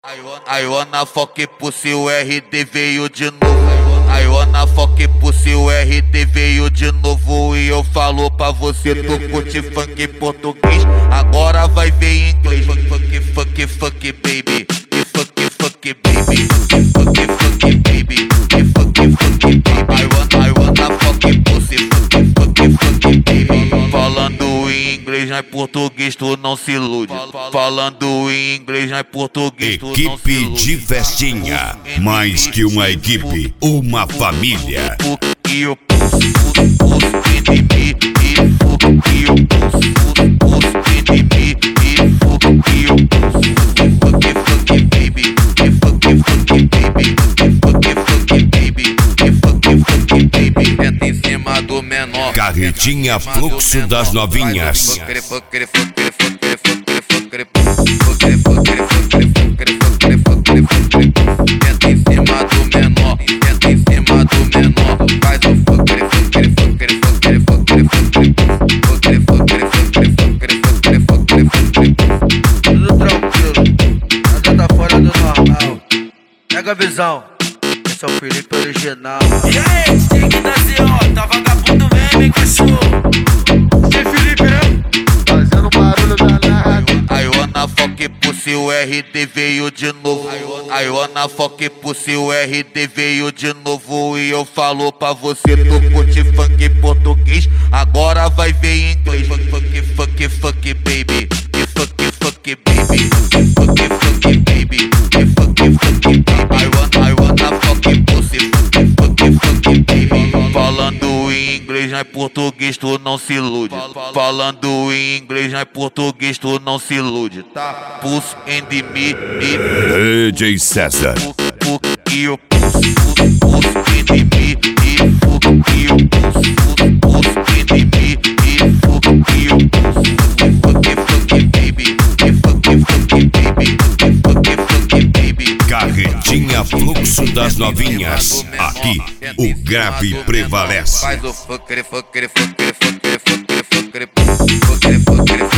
I wanna fuck pussy, o RD veio de novo. I wanna fuck pussy, o RD veio de novo. E eu falo pra você, tu curte funk português, agora vai ver em inglês. Fuck baby, fuck baby, fuck baby, fuck baby. I wanna fuck pussy, fuck baby. Falando em inglês, não é português, tu não se ilude. Falando em inglês, não é português, tu não se ilude. Equipe de festinha, mais que uma equipe, uma família. E o tenta em cima do menor. Carretinha Fluxo das Novinhas. Tenta em cima do menor, tenta em cima do menor. Faz o tudo tranquilo, nada tá fora do normal. Pega a visão, esse é o Felipe original. E aí, stick da CO, tá vagabundo mesmo, hein, cachorro? Que Felipe, né? Fazendo barulho danado. I wanna fuck pussy, o RD veio de novo. I wanna fuck pussy, o RD veio de novo. E eu falo pra você, tu curte funk português, agora vai ver em inglês. Fuck baby, fuck baby, fuck baby, fuck baby. I wanna fuck pussy, fuck baby. Falando em inglês, não é português, tu não se ilude. Falando em inglês, não é português, tu não se ilude, tá? Puss and me e DJ César. e o puss and me e o puss and me e o fuck baby, fuck baby. Carretinha Fluxo das Novinhas. Aqui o grave prevalece. Faz o fuck